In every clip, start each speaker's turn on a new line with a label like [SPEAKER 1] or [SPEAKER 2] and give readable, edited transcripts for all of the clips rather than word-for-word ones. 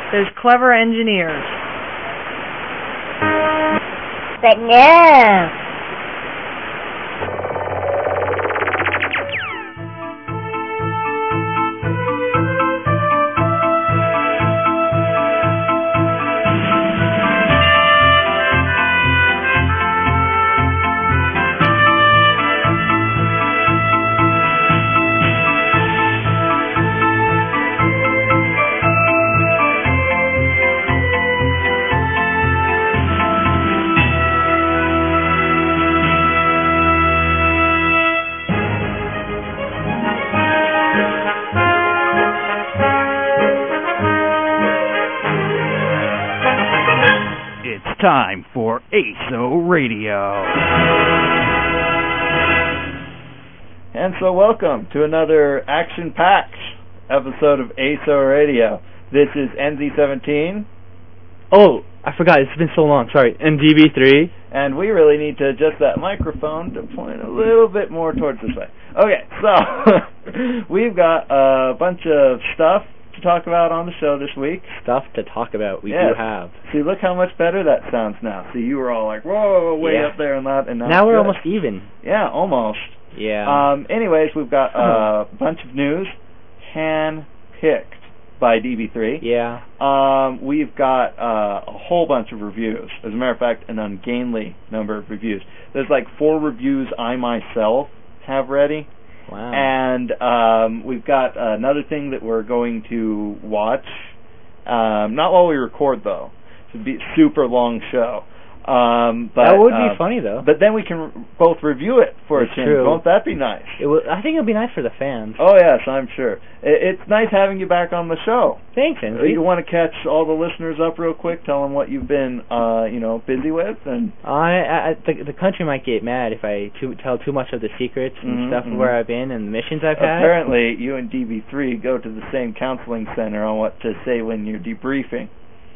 [SPEAKER 1] There's clever engineers.
[SPEAKER 2] But no.
[SPEAKER 3] Time for ASO Radio.
[SPEAKER 4] And so welcome to another action-packed episode of ASO Radio. This is NZ17.
[SPEAKER 5] Oh, I forgot, it's been so long, sorry, NDB3.
[SPEAKER 4] And we really need to adjust that microphone to point a little bit more towards this way. Okay, so we've got a bunch of stuff to talk about on the show this week.
[SPEAKER 5] Stuff to talk about, we do have.
[SPEAKER 4] See, look how much better that sounds now. See, you were all like, whoa, way up there and that, and
[SPEAKER 5] now we're almost even.
[SPEAKER 4] Yeah, almost.
[SPEAKER 5] Yeah.
[SPEAKER 4] Anyways, we've got a bunch of news hand-picked by DB3.
[SPEAKER 5] Yeah.
[SPEAKER 4] We've got a whole bunch of reviews. As a matter of fact, an ungainly number of reviews. There's like 4 reviews I myself have ready.
[SPEAKER 5] Wow.
[SPEAKER 4] And we've got another thing that we're going to watch. Not while we record, though. It's a super long show. But
[SPEAKER 5] that would be funny, though.
[SPEAKER 4] But then we can both review it for a change. Won't that be nice?
[SPEAKER 5] I think it would be nice for the fans.
[SPEAKER 4] Oh, yes, I'm sure. It's nice having you back on the show.
[SPEAKER 5] Thanks, Enzi.
[SPEAKER 4] You want to catch all the listeners up real quick, tell them what you've been, busy with? And
[SPEAKER 5] the country might get mad if I tell too much of the secrets and stuff where I've been and the missions I've had.
[SPEAKER 4] Apparently, you and DB3 go to the same counseling center on what to say when you're debriefing.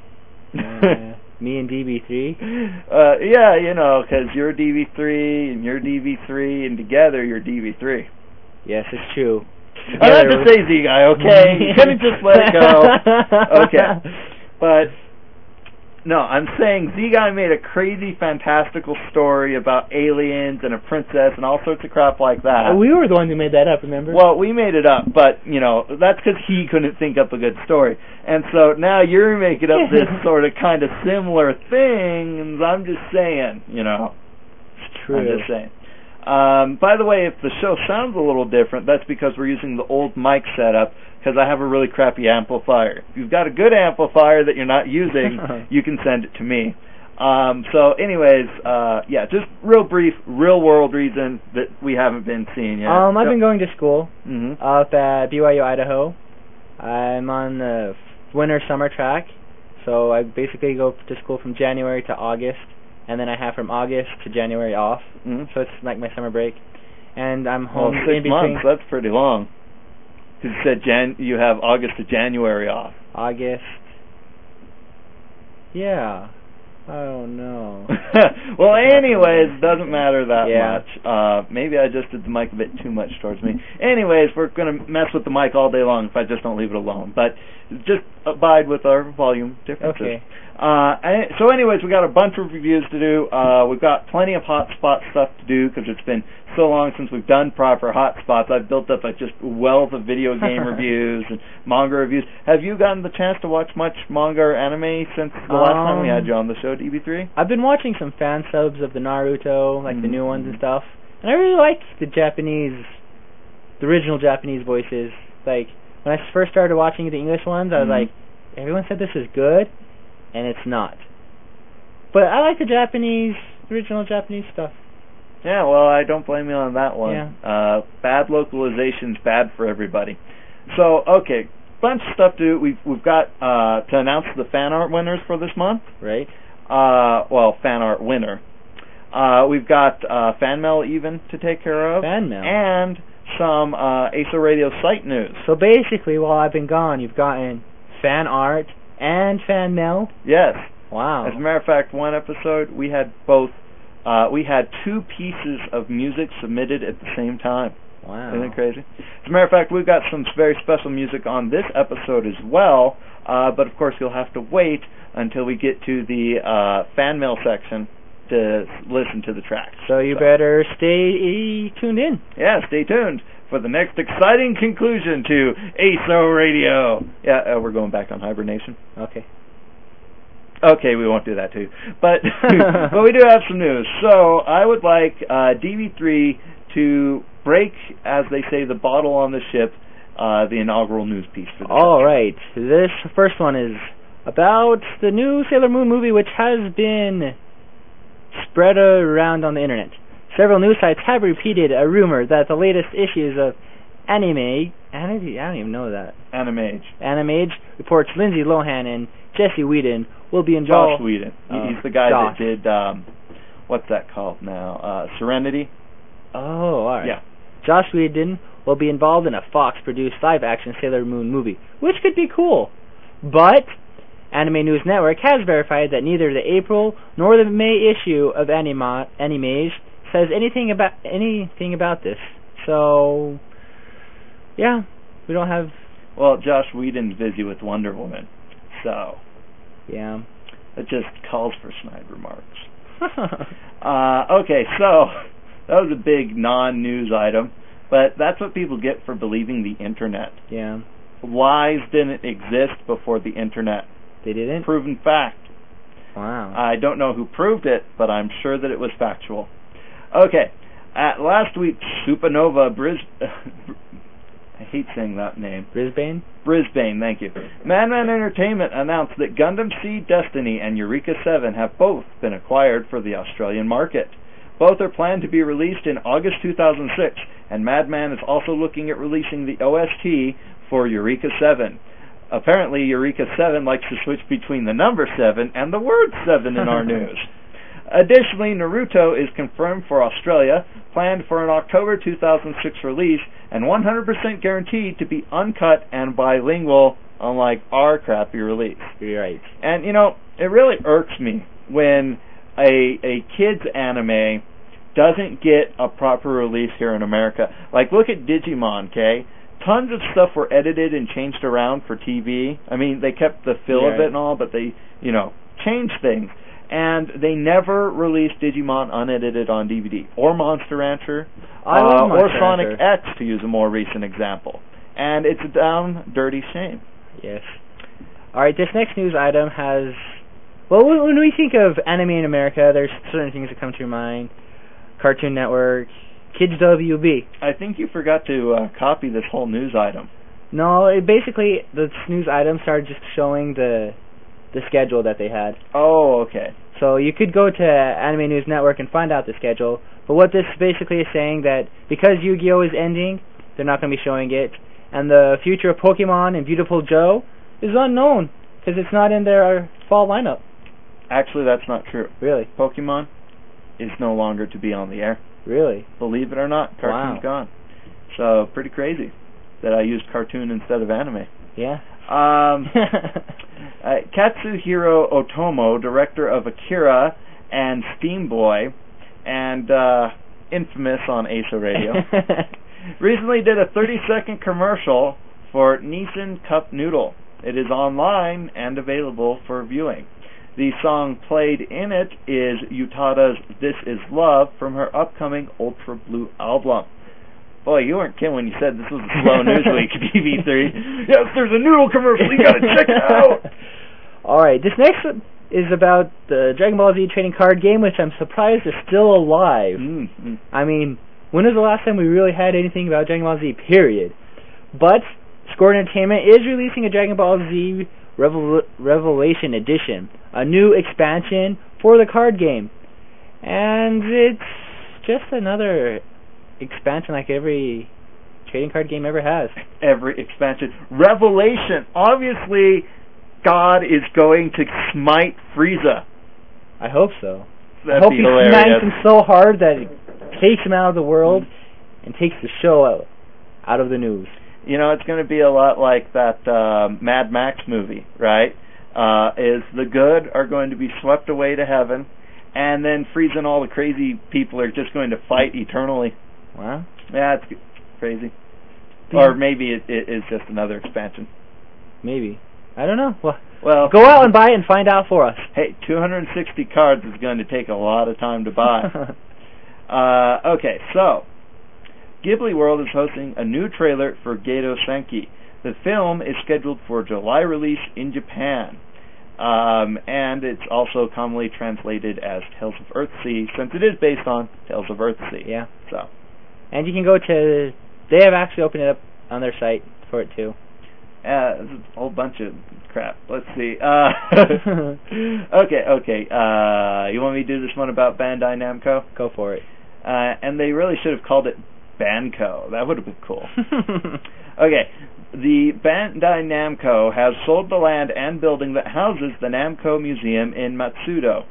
[SPEAKER 5] Me and DB3?
[SPEAKER 4] Yeah, because you're DB3 and you're DB3 and together you're DB3.
[SPEAKER 5] Yes, it's true.
[SPEAKER 4] I have to say Z-Guy, okay? You couldn't just let it go. Okay. But, no, I'm saying Z-Guy made a crazy, fantastical story about aliens and a princess and all sorts of crap like that.
[SPEAKER 5] We were the ones who made that up, remember?
[SPEAKER 4] Well, we made it up, but, that's because he couldn't think up a good story. And so now you're making up this sort of kind of similar thing, and I'm just saying,
[SPEAKER 5] It's true.
[SPEAKER 4] I'm just saying. By the way, if the show sounds a little different, that's because we're using the old mic setup, because I have a really crappy amplifier. If you've got a good amplifier that you're not using, you can send it to me. So anyways, just real brief, real-world reason that we haven't been seeing yet.
[SPEAKER 5] I've been going to school up at BYU, Idaho. I'm on the winter-summer track, so I basically go to school from January to August, and then I have from August to January off, so it's like my summer break. And I'm home in
[SPEAKER 4] 6
[SPEAKER 5] between.
[SPEAKER 4] months, that's pretty long. Because you said you have August to January off.
[SPEAKER 5] August. Yeah. Oh, no.
[SPEAKER 4] Well, anyways, doesn't matter that much. Maybe I just did the mic a bit too much towards me. Anyways, we're going to mess with the mic all day long if I just don't leave it alone. But just abide with our volume differences.
[SPEAKER 5] Okay.
[SPEAKER 4] So anyways, we got a bunch of reviews to do. We've got plenty of hotspot stuff to do because it's been so long since we've done proper hotspots. I've built up just a wealth of video game reviews and manga reviews. Have you gotten the chance to watch much manga or anime since the last time we had you on the show, DB3?
[SPEAKER 5] I've been watching some fan subs of the Naruto, like the new ones and stuff. And I really like the original Japanese voices. Like, when I first started watching the English ones, I was like, everyone said this is good, and it's not. But I like the original Japanese stuff.
[SPEAKER 4] Yeah, well, I don't blame you on that one.
[SPEAKER 5] Yeah.
[SPEAKER 4] Bad localization's bad for everybody. So, okay, bunch of stuff to do. We've got to announce the fan art winners for this month.
[SPEAKER 5] Right.
[SPEAKER 4] Fan art winner. We've got fan mail even to take care of.
[SPEAKER 5] Fan mail.
[SPEAKER 4] And some ASO Radio site news.
[SPEAKER 5] So basically, while I've been gone, you've gotten fan art and fan mail?
[SPEAKER 4] Yes.
[SPEAKER 5] Wow.
[SPEAKER 4] As a matter of fact, one episode, we had both. We had 2 pieces of music submitted at the same time.
[SPEAKER 5] Wow.
[SPEAKER 4] Isn't it crazy? As a matter of fact, we've got some very special music on this episode as well, but of course you'll have to wait until we get to the fan mail section to listen to the tracks.
[SPEAKER 5] So you better stay tuned in.
[SPEAKER 4] Yeah, stay tuned for the next exciting conclusion to ASO Radio. Yeah, we're going back on hibernation.
[SPEAKER 5] Okay.
[SPEAKER 4] Okay, we won't do that too. But but we do have some news. So I would like DB3 to break, as they say, the bottle on the ship, the inaugural news piece for this.
[SPEAKER 5] All right. This first one is about the new Sailor Moon movie, which has been spread around on the internet. Several news sites have repeated a rumor that the latest issues of Animage, I don't even know that. Animage reports Lindsay Lohan and Jesse Whedon will be involved.
[SPEAKER 4] Joss Whedon. He's the guy that did, what's that called now? Serenity?
[SPEAKER 5] Oh, alright.
[SPEAKER 4] Yeah.
[SPEAKER 5] Joss Whedon will be involved in a Fox-produced live-action Sailor Moon movie, which could be cool. But Anime News Network has verified that neither the April nor the May issue of Animage says anything about this. So, yeah, we don't have...
[SPEAKER 4] Well, Joss Whedon's busy with Wonder Woman, so...
[SPEAKER 5] Yeah.
[SPEAKER 4] It just calls for snide remarks. Okay, so that was a big non-news item, but that's what people get for believing the internet.
[SPEAKER 5] Yeah.
[SPEAKER 4] Lies didn't exist before the internet.
[SPEAKER 5] They didn't?
[SPEAKER 4] Proven fact.
[SPEAKER 5] Wow.
[SPEAKER 4] I don't know who proved it, but I'm sure that it was factual. Okay, at last week's Supernova I hate saying that name.
[SPEAKER 5] Brisbane,
[SPEAKER 4] thank you. Madman Entertainment announced that Gundam Seed Destiny and Eureka 7 have both been acquired for the Australian market. Both are planned to be released in August 2006, and Madman is also looking at releasing the OST for Eureka 7. Apparently, Eureka 7 likes to switch between the number 7 and the word 7 in our news. Additionally, Naruto is confirmed for Australia, planned for an October 2006 release, and 100% guaranteed to be uncut and bilingual, unlike our crappy release.
[SPEAKER 5] You're right.
[SPEAKER 4] And, you know, it really irks me when a kid's anime doesn't get a proper release here in America. Like, look at Digimon, okay? Tons of stuff were edited and changed around for TV. I mean, they kept the feel of it and all, but they, you know, changed things. And they never released Digimon unedited on DVD, or Monster Rancher, or Sonic X, to use a more recent example. And it's a down, dirty shame.
[SPEAKER 5] Yes. Alright, this next news item has... Well, when we think of anime in America, there's certain things that come to your mind. Cartoon Network, Kids WB.
[SPEAKER 4] I think you forgot to copy this whole news item.
[SPEAKER 5] No, basically, this news item started just showing the schedule that they had.
[SPEAKER 4] Oh, okay.
[SPEAKER 5] So you could go to Anime News Network and find out the schedule. But what this basically is saying that because Yu-Gi-Oh! Is ending, they're not going to be showing it. And the future of Pokemon and Beautiful Joe is unknown because it's not in their fall lineup.
[SPEAKER 4] Actually, that's not true.
[SPEAKER 5] Really?
[SPEAKER 4] Pokemon is no longer to be on the air.
[SPEAKER 5] Really?
[SPEAKER 4] Believe it or not, cartoon's gone. So, pretty crazy that I used cartoon instead of anime.
[SPEAKER 5] Yeah.
[SPEAKER 4] Katsuhiro Otomo, director of Akira and Steam Boy, and infamous on ASO Radio, recently did a 30-second commercial for Nissan Cup Noodle. It is online and available for viewing. The song played in it is Utada's This Is Love from her upcoming Ultra Blue album. Boy, you weren't kidding when you said this was a slow news week, DB3. Yes, there's a noodle commercial. You gotta check it out.
[SPEAKER 5] Alright, this next is about the Dragon Ball Z trading card game, which I'm surprised is still alive.
[SPEAKER 4] Mm-hmm.
[SPEAKER 5] I mean, when was the last time we really had anything about Dragon Ball Z, period? But Score Entertainment is releasing a Dragon Ball Z Revelation Edition, a new expansion for the card game. And it's just another expansion like every trading card game ever has.
[SPEAKER 4] Every expansion. Revelation. Obviously, God is going to smite Frieza.
[SPEAKER 5] I hope so.
[SPEAKER 4] That'd
[SPEAKER 5] I hope
[SPEAKER 4] be
[SPEAKER 5] he
[SPEAKER 4] hilarious.
[SPEAKER 5] smites him so hard that it takes him out of the world and takes the show out of the news.
[SPEAKER 4] You know, it's going to be a lot like that Mad Max movie, right? Is the good are going to be swept away to heaven, and then Frieza and all the crazy people are just going to fight eternally.
[SPEAKER 5] Wow.
[SPEAKER 4] Yeah, crazy? Or maybe it is just another expansion.
[SPEAKER 5] Maybe. I don't know.
[SPEAKER 4] Well,
[SPEAKER 5] go out and buy it and find out for us.
[SPEAKER 4] Hey, 260 cards is going to take a lot of time to buy. Okay, so Ghibli World is hosting a new trailer for Gedo Senki. The film is scheduled for July release in Japan. And it's also commonly translated as Tales of Earthsea, since it is based on Tales of Earthsea.
[SPEAKER 5] Yeah.
[SPEAKER 4] So.
[SPEAKER 5] And you can go to... They have actually opened it up on their site for it, too.
[SPEAKER 4] There's a whole bunch of crap. Let's see. Okay. You want me to do this one about Bandai Namco?
[SPEAKER 5] Go for it.
[SPEAKER 4] And they really should have called it Banco. That would have been cool. Okay. The Bandai Namco has sold the land and building that houses the Namco Museum in Matsudo,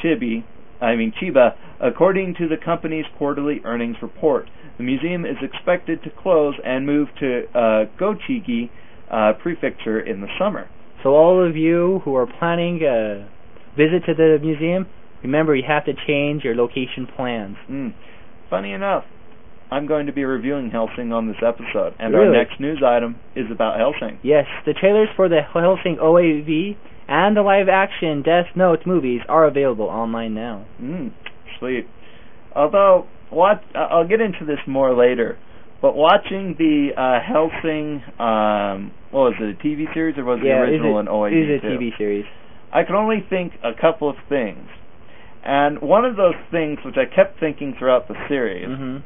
[SPEAKER 4] Chiba, according to the company's quarterly earnings report. The museum is expected to close and move to Gochigi Prefecture in the summer.
[SPEAKER 5] So all of you who are planning a visit to the museum, remember you have to change your location plans.
[SPEAKER 4] Funny enough, I'm going to be reviewing Hellsing on this episode, and
[SPEAKER 5] really?
[SPEAKER 4] Our next news item is about Hellsing.
[SPEAKER 5] Yes, the trailers for the Hellsing OAV and the live-action Death Note movies are available online now.
[SPEAKER 4] Sweet. Although, I'll get into this more later, but watching the Hellsing, what was it, a TV series, or was it the original an OAV?
[SPEAKER 5] It is a TV series.
[SPEAKER 4] I could only think a couple of things. And one of those things, which I kept thinking throughout the series,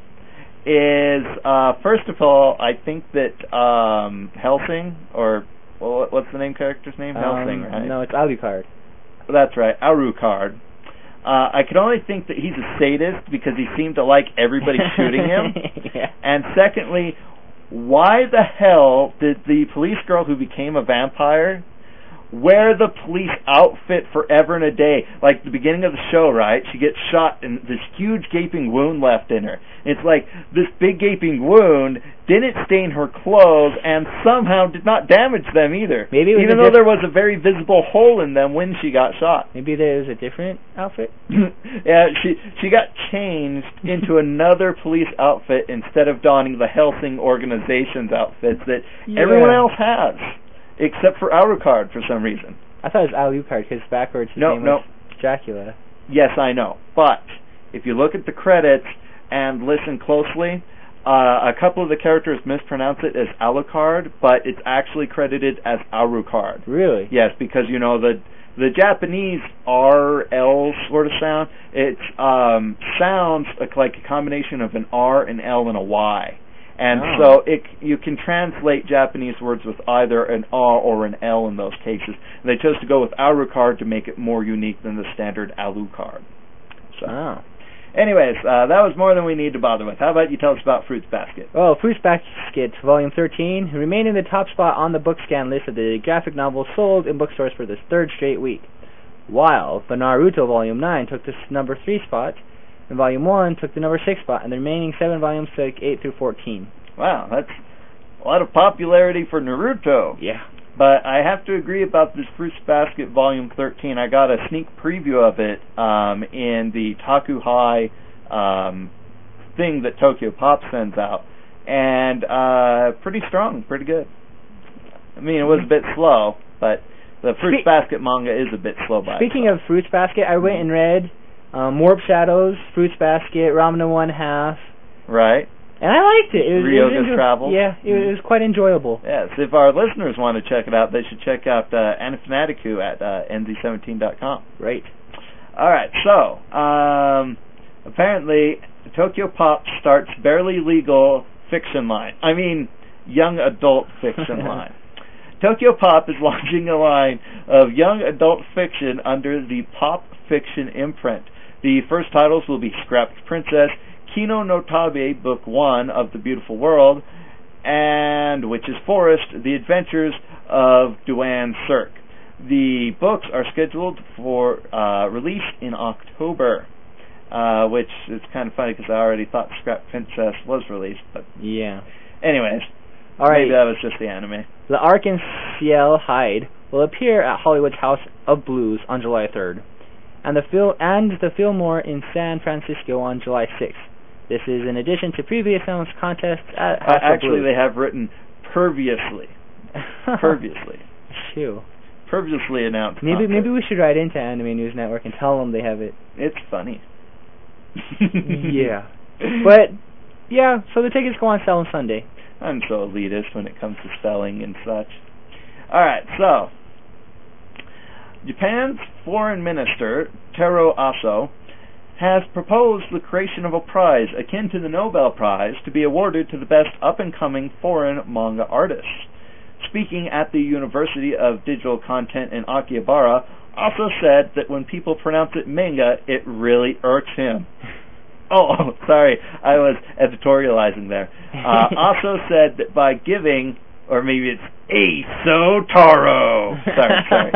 [SPEAKER 4] is, first of all, I think that Hellsing, or what's the name character's name? Hellsing, right?
[SPEAKER 5] No, it's Alucard.
[SPEAKER 4] That's right, Alucard. I could only think that he's a sadist because he seemed to like everybody shooting him.
[SPEAKER 5] Yeah.
[SPEAKER 4] And secondly, why the hell did the police girl who became a vampire wear the police outfit forever and a day? Like the beginning of the show, right? She gets shot and this huge gaping wound left in her. It's like this big gaping wound didn't stain her clothes and somehow did not damage them either.
[SPEAKER 5] Maybe it was
[SPEAKER 4] even though there was a very visible hole in them when she got shot.
[SPEAKER 5] Maybe there was a different outfit?
[SPEAKER 4] Yeah, she got changed into another police outfit instead of donning the Hellsing organization's outfits that everyone else has. Except for Alucard for some reason.
[SPEAKER 5] I thought it was Alucard because backwards his name was Dracula.
[SPEAKER 4] Yes, I know. But if you look at the credits and listen closely, a couple of the characters mispronounce it as Alucard, but it's actually credited as Alucard.
[SPEAKER 5] Really?
[SPEAKER 4] Yes, because the Japanese R-L sort of sound, it sounds like a combination of an R, an L, and a Y. And so you can translate Japanese words with either an R or an L in those cases. And they chose to go with Alucard to make it more unique than the standard Alucard. So, anyways, that was more than we need to bother with. How about you tell us about Fruits Basket?
[SPEAKER 5] Oh, Fruits Basket Volume 13 remained in the top spot on the BookScan list of the graphic novels sold in bookstores for the third straight week, while the Naruto Volume 9 took the number 3 spot, and Volume 1 took the number 6 spot, and the remaining 7 volumes took 8 through 14.
[SPEAKER 4] Wow, that's a lot of popularity for Naruto.
[SPEAKER 5] Yeah.
[SPEAKER 4] But I have to agree about this Fruits Basket Volume 13. I got a sneak preview of it in the Taku High thing that Tokyo Pop sends out. And pretty strong, pretty good. I mean, it was a bit slow, but the Fruits Basket manga is a bit slow by
[SPEAKER 5] Speaking of Fruits Basket, I went and read Warp Shadows, Fruits Basket, Ramen and One Half.
[SPEAKER 4] Right.
[SPEAKER 5] And I liked it.
[SPEAKER 4] Ryoga's Travels.
[SPEAKER 5] Yeah, it was quite enjoyable.
[SPEAKER 4] Yes, if our listeners want to check it out, they should check out Anafanatiku at nz17.com.
[SPEAKER 5] Right.
[SPEAKER 4] All right, so apparently Tokyo Pop starts barely legal fiction line. I mean, young adult fiction line. Tokyo Pop is launching a line of young adult fiction under the Pop Fiction imprint. The first titles will be Scrapped Princess, Kino no Tabe, Book 1 of The Beautiful World, and Witch's Forest, The Adventures of Duan Cirque. The books are scheduled for release in October, which is kind of funny because I already thought Scrapped Princess was released. But
[SPEAKER 5] yeah.
[SPEAKER 4] Anyways,
[SPEAKER 5] all right.
[SPEAKER 4] Maybe that was just the anime.
[SPEAKER 5] The Arc-en-Ciel Hyde will appear at Hollywood's House of Blues on July 3rd, and the Fillmore in San Francisco on July 6th. This is in addition to previous announced contests at
[SPEAKER 4] actually, they have written previously. Previously.
[SPEAKER 5] Shoo.
[SPEAKER 4] Previously announced.
[SPEAKER 5] Maybe we should write into Anime News Network and tell them they have it.
[SPEAKER 4] It's funny.
[SPEAKER 5] Yeah. But, yeah, so the tickets go on sale on Sunday.
[SPEAKER 4] I'm so elitist when it comes to spelling and such. Alright, so, Japan's foreign minister, Taro Aso, has proposed the creation of a prize akin to the Nobel Prize to be awarded to the best up-and-coming foreign manga artists. Speaking at the University of Digital Content in Akihabara, Aso said that when people pronounce it manga, it really irks him. Oh, sorry, I was editorializing there. Aso said that by giving, or maybe it's Aso Taro. Sorry.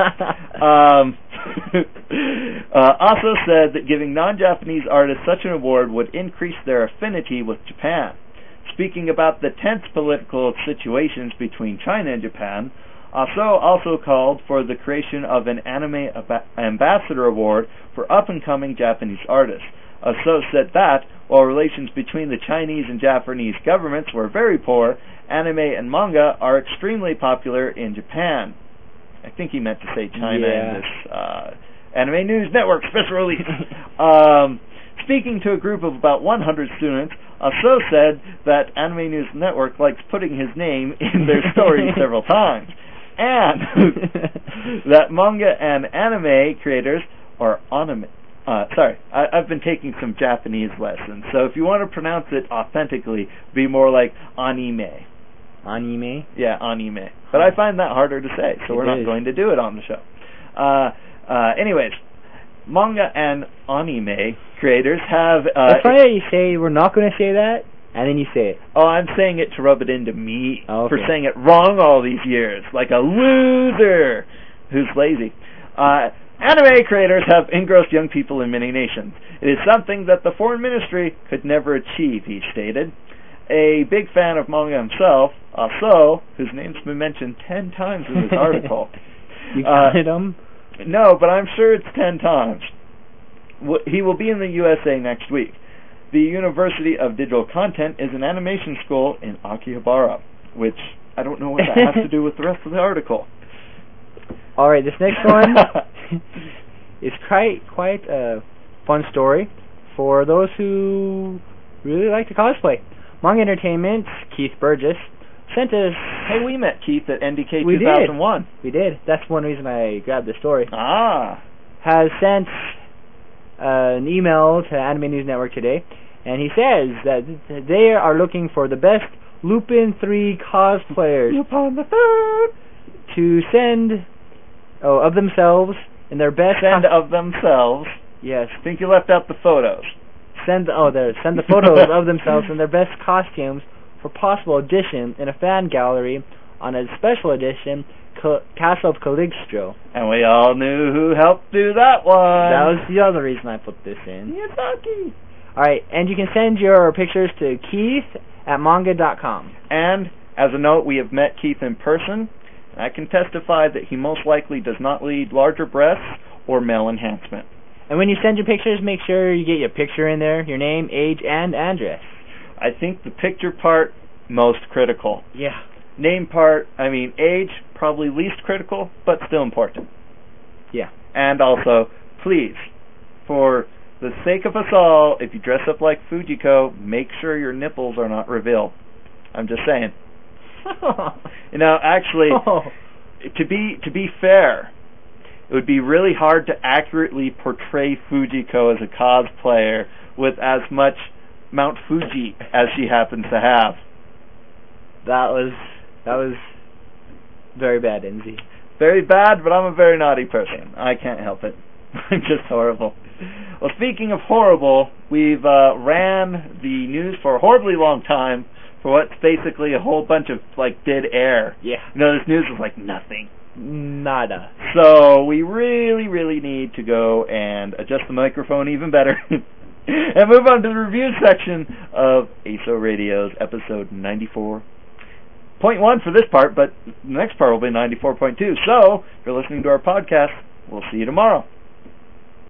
[SPEAKER 4] Aso said that giving non-Japanese artists such an award would increase their affinity with Japan. Speaking about the tense political situations between China and Japan, Aso also called for the creation of an anime ambassador award for up-and-coming Japanese artists. Aso said that, while relations between the Chinese and Japanese governments were very poor, anime and manga are extremely popular in Japan. I think he meant to say China in this Anime News Network special release. Speaking to a group of about 100 students, Aso said that Anime News Network likes putting his name in their stories several times, and that manga and anime creators are I've been taking some Japanese lessons, so if you want to pronounce it authentically, be more like anime.
[SPEAKER 5] Anime?
[SPEAKER 4] Yeah, anime. But I find that harder to say, so we're not going to do it on the show. Anyways, manga and anime creators have...
[SPEAKER 5] That's funny that you say we're not going to say that, and then you say it.
[SPEAKER 4] Oh, I'm saying it to rub it into me
[SPEAKER 5] for
[SPEAKER 4] saying it wrong all these years, like a loser who's lazy. Anime creators have engrossed young people in many nations. It is something that the foreign ministry could never achieve, he stated. A big fan of manga himself, Aso, whose name's been mentioned 10 times in this article.
[SPEAKER 5] You counted them?
[SPEAKER 4] No, but I'm sure it's 10 times. He will be in the USA next week. The University of Digital Content is an animation school in Akihabara, which I don't know what that has to do with the rest of the article.
[SPEAKER 5] Alright, this next one is quite a fun story for those who really like to cosplay. Manga Entertainment's Keith Burgess sent us...
[SPEAKER 4] Hey, we met Keith at NDK 2001.
[SPEAKER 5] We did. That's one reason I grabbed the story.
[SPEAKER 4] Has
[SPEAKER 5] sent an email to Anime News Network today, and he says that they are looking for the best Lupin 3 cosplayers to send of themselves in their best...
[SPEAKER 4] of themselves?
[SPEAKER 5] Yes.
[SPEAKER 4] I think you left out the photos.
[SPEAKER 5] Send the photos of themselves in their best costumes for possible audition in a fan gallery on a special edition Castle of Caligstro.
[SPEAKER 4] And we all knew who helped do that one.
[SPEAKER 5] That was the other reason I put this in.
[SPEAKER 4] Miyazaki.
[SPEAKER 5] Alright, and you can send your pictures to Keith@manga.com.
[SPEAKER 4] And, as a note, we have met Keith in person, and I can testify that he most likely does not lead larger breasts or male enhancement.
[SPEAKER 5] And when you send your pictures, make sure you get your picture in there, your name, age, and address.
[SPEAKER 4] I think the picture part, most critical.
[SPEAKER 5] Yeah.
[SPEAKER 4] Name part, age, probably least critical, but still important.
[SPEAKER 5] Yeah.
[SPEAKER 4] And also, please, for the sake of us all, if you dress up like Fujiko, make sure your nipples are not revealed. I'm just saying. Actually, to be fair, it would be really hard to accurately portray Fujiko as a cosplayer with as much Mount Fuji as she happens to have.
[SPEAKER 5] That was very bad, Enzi.
[SPEAKER 4] Very bad, but I'm a very naughty person. I can't help it. I'm just horrible. Well, speaking of horrible, we've ran the news for a horribly long time for what's basically a whole bunch of, dead air.
[SPEAKER 5] Yeah.
[SPEAKER 4] This news is like nothing.
[SPEAKER 5] Nada.
[SPEAKER 4] So we really, really need to go and adjust the microphone even better and move on to the review section of ASO Radio's episode 94.1 for this part, but the next part will be 94.2. So, if you're listening to our podcast, we'll see you tomorrow.